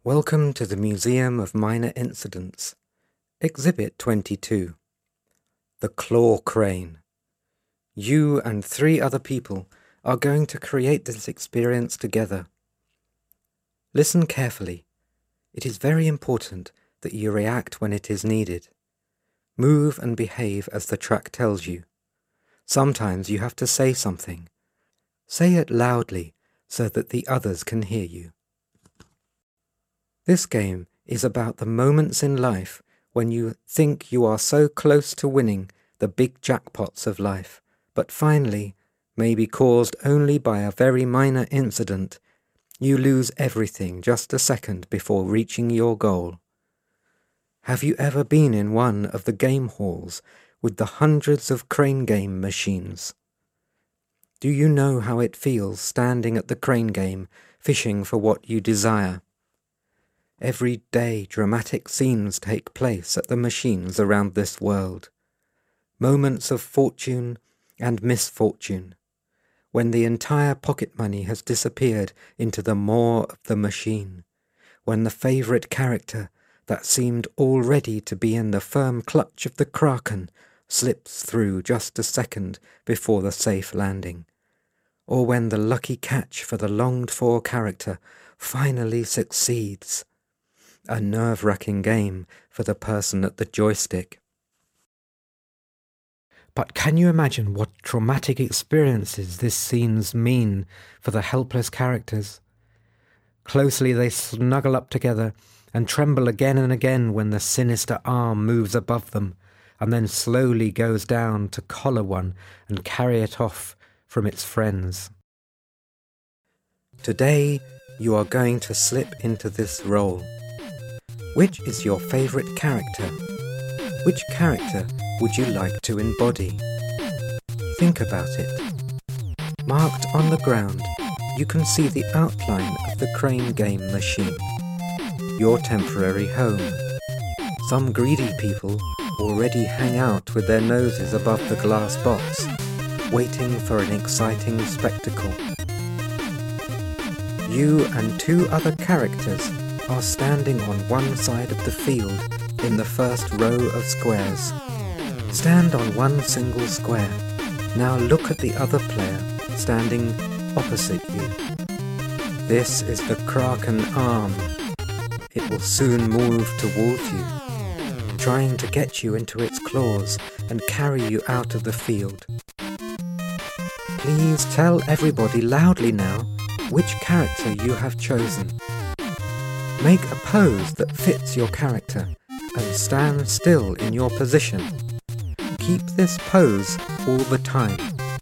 Welcome to the Museum of Minor Incidents. Exhibit 22. The Claw Crane. You and 3 other people are going to create this experience together. Listen carefully. It is very important that you react when it is needed. Move and behave as the track tells you. Sometimes you have to say something. Say it loudly so that the others can hear you. This game is about the moments in life when you think you are so close to winning the big jackpots of life, but finally, maybe caused only by a very minor incident, you lose everything just a second before reaching your goal. Have you ever been in one of the game halls with the hundreds of crane game machines? Do you know how it feels standing at the crane game, fishing for what you desire? Every day dramatic scenes take place at the machines around this world. Moments of fortune and misfortune, when the entire pocket money has disappeared into the maw of the machine, when the favourite character that seemed already to be in the firm clutch of the kraken slips through just a second before the safe landing, or when the lucky catch for the longed-for character finally succeeds. A nerve-wracking game for the person at the joystick. But can you imagine what traumatic experiences these scenes mean for the helpless characters? Closely they snuggle up together and tremble again and again when the sinister arm moves above them and then slowly goes down to collar one and carry it off from its friends. Today you are going to slip into this role. Which is your favourite character? Which character would you like to embody? Think about it. Marked on the ground, you can see the outline of the crane game machine. Your temporary home. Some greedy people already hang out with their noses above the glass box, waiting for an exciting spectacle. You and 2 other characters are standing on one side of the field in the first row of squares. Stand on one single square. Now look at the other player standing opposite you. This is the kraken arm. It will soon move towards you, trying to get you into its claws and carry you out of the field. Please tell everybody loudly now which character you have chosen. Make a pose that fits your character and stand still in your position. Keep this pose all the time.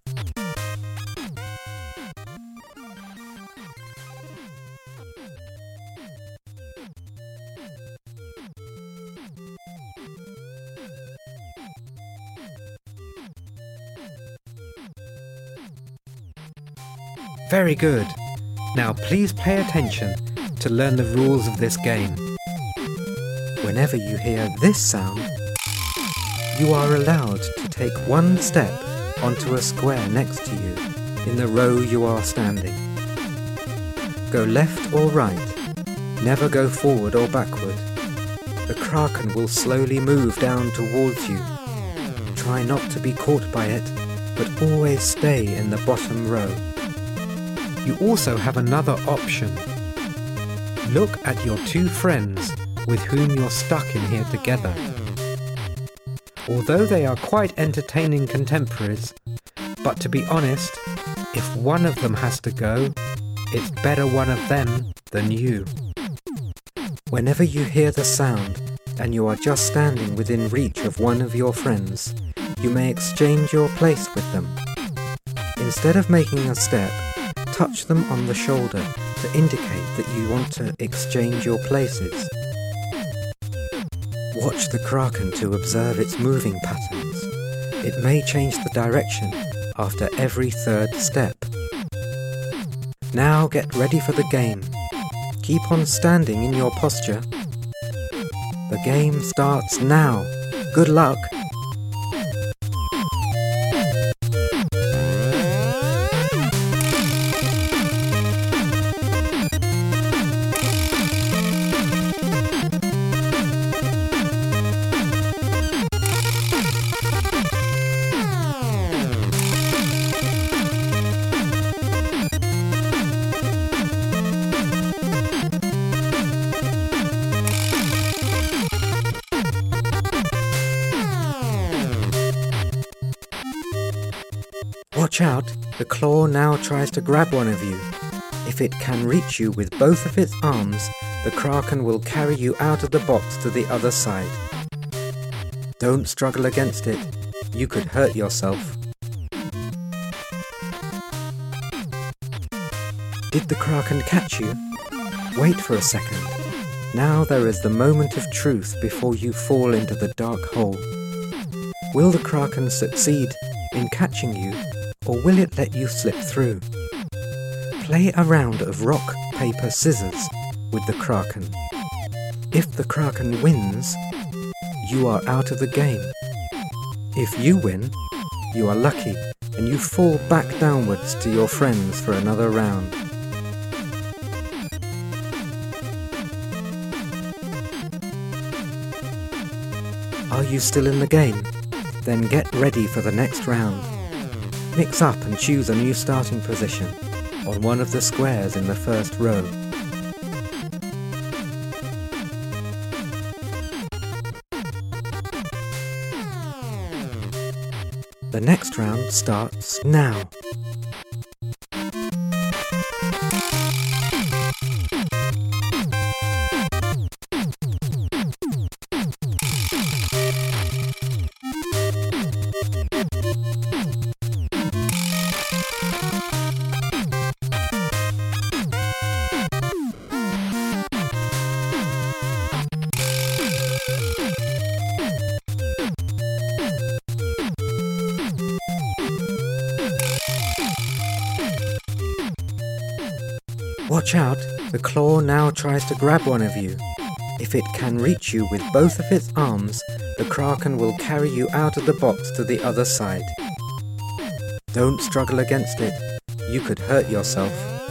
Very good. Now please pay attention to learn the rules of this game. Whenever you hear this sound, you are allowed to take one step onto a square next to you in the row you are standing. Go left or right, never go forward or backward. The kraken will slowly move down towards you. Try not to be caught by it, but always stay in the bottom row. You also have another option. Look at your 2 friends with whom you're stuck in here together. Although they are quite entertaining contemporaries, but to be honest, if one of them has to go, it's better one of them than you. Whenever you hear the sound and you are just standing within reach of one of your friends, you may exchange your place with them. Instead of making a step, touch them on the shoulder to indicate that you want to exchange your places. Watch the kraken to observe its moving patterns. It may change the direction after every 3rd step. Now get ready for the game. Keep on standing in your posture. The game starts now. Good luck! Watch out, the claw now tries to grab one of you. If it can reach you with both of its arms, the kraken will carry you out of the box to the other side. Don't struggle against it, you could hurt yourself. Did the kraken catch you? Wait for a second. Now there is the moment of truth before you fall into the dark hole. Will the kraken succeed in catching you, or will it let you slip through? Play a round of rock, paper, scissors with the kraken. If the kraken wins, you are out of the game. If you win, you are lucky and you fall back downwards to your friends for another round. Are you still in the game? Then get ready for the next round. Mix up and choose a new starting position on one of the squares in the first row. The next round starts now. Watch out, the claw now tries to grab one of you. If it can reach you with both of its arms, the kraken will carry you out of the box to the other side. Don't struggle against it, you could hurt yourself.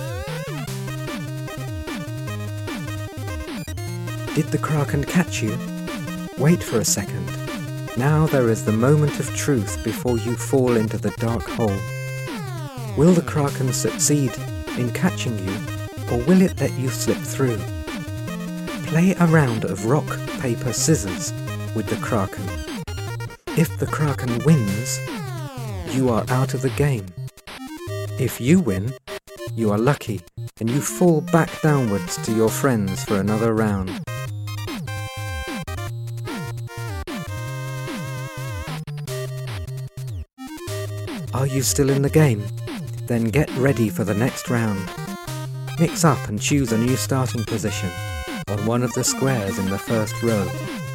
Did the kraken catch you? Wait for a second. Now there is the moment of truth before you fall into the dark hole. Will the kraken succeed in catching you, or will it let you slip through? Play a round of rock, paper, scissors with the kraken. If the kraken wins, you are out of the game. If you win, you are lucky and you fall back downwards to your friends for another round. Are you still in the game? Then get ready for the next round. Mix up and choose a new starting position on one of the squares in the first row.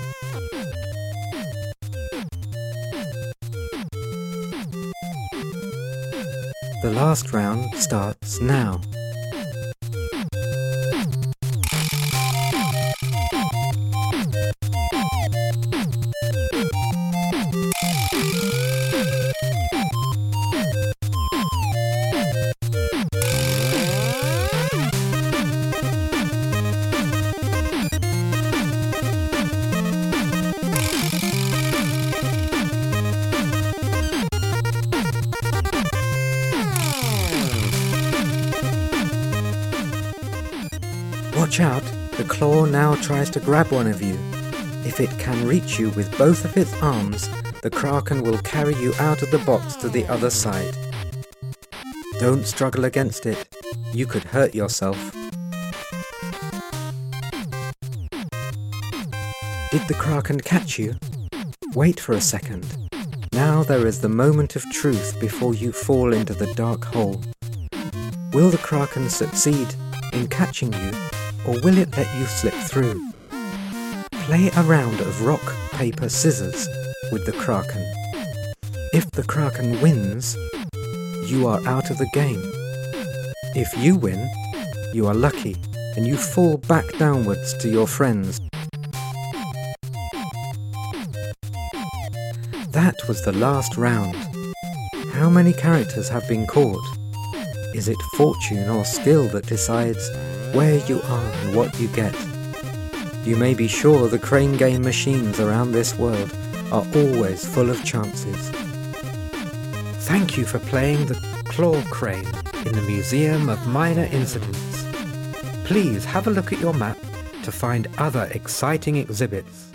The last round starts now. Watch out, the claw now tries to grab one of you. If it can reach you with both of its arms, the kraken will carry you out of the box to the other side. Don't struggle against it, you could hurt yourself. Did the kraken catch you? Wait for a second. Now there is the moment of truth before you fall into the dark hole. Will the kraken succeed in catching you, or will it let you slip through? Play a round of rock, paper, scissors with the kraken. If the kraken wins, you are out of the game. If you win, you are lucky and you fall back downwards to your friends. That was the last round. How many characters have been caught? Is it fortune or skill that decides where you are and what you get? You may be sure the crane game machines around this world are always full of chances. Thank you for playing the Claw Crane in the Museum of Minor Incidents. Please have a look at your map to find other exciting exhibits.